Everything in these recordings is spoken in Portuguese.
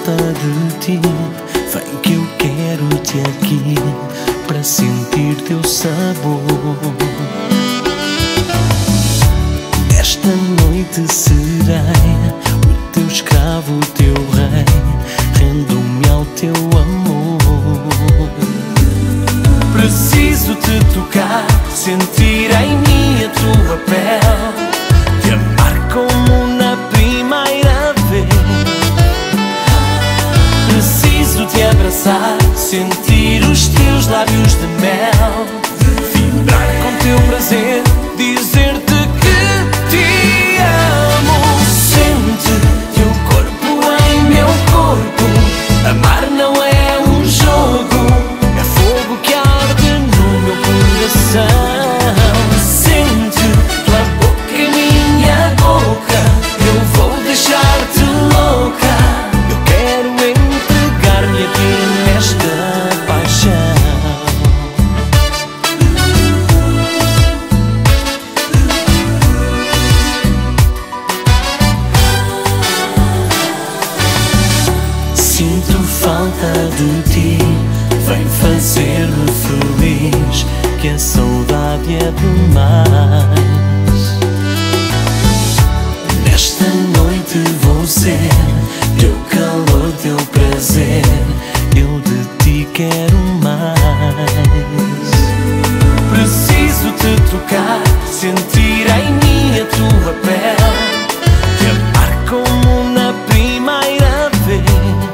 falta de ti. Vem que eu quero-te aqui para sentir teu sabor. Esta noite serei o teu escravo, o teu rei. Rendo-me ao teu amor. Preciso te tocar, sentir em mim a tua pele, te amar como na primeira vez. Preciso te abraçar, sentir os teus lábios de mel, vibrar com teu prazer, dizer-te que te amo. Sente teu corpo em meu corpo, amar não é um jogo, é fogo que arde no meu coração. Sente tua boca em minha boca, eu vou deixar-te louca. Eu quero entregar-me a ti nesta paixão. Sinto falta de ti, vem fazer-me feliz, que a saudade é demais. Nesta noite vou ser teu calor, teu prazer, eu de ti quero mais. Preciso te tocar, sentir em mim a tua pele, te amar como na primeira vez.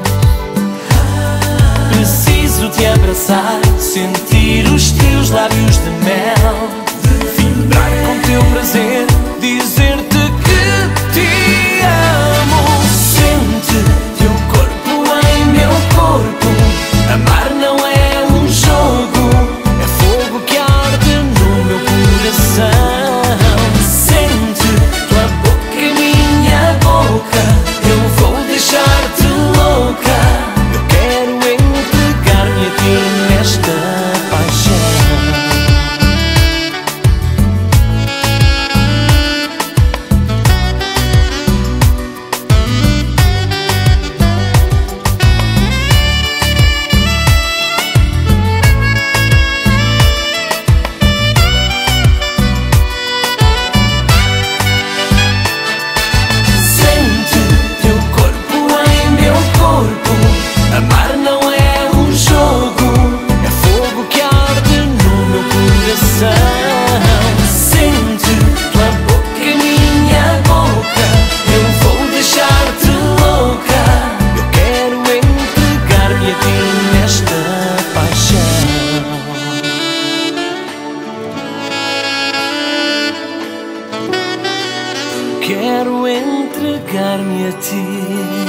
Preciso te abraçar, sentir os teus lábios de mel, vibrar com teu prazer, dizer-te que te amo. Sente teu corpo em meu corpo, amar não é um jogo, é fogo que arde no meu coração. Sente tua boca em minha boca, eu vou deixar-te louca. Eu quero entregar-me a ti nesta paixão. Sente teu corpo em meu corpo, amar não é um jogo, é fogo que arde no meu coração. Sente tua boca em minha boca, eu vou deixar-te louca. Eu quero entregar-me a ti nesta paixão. Quero entregar-me a ti.